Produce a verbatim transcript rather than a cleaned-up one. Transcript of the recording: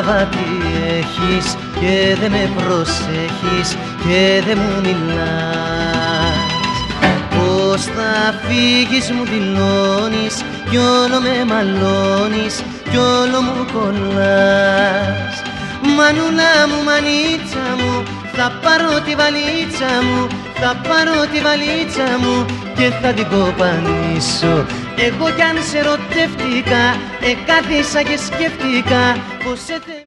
κατάλαβα τι έχεις και δε με προσέχεις και δε μου μιλάς. Πως θα φύγεις μου δηλώνεις κι όλο με μαλώνεις κι όλο μου κολλάς. Μανούλα μου, μανίτσα μου, θα πάρω τη βαλίτσα μου, θα πάρω τη βαλίτσα μου και θα την κοπανίσω. Εγώ κι αν σε ερωτεύτηκα, εκάθισα και σκέφτηκα πως σε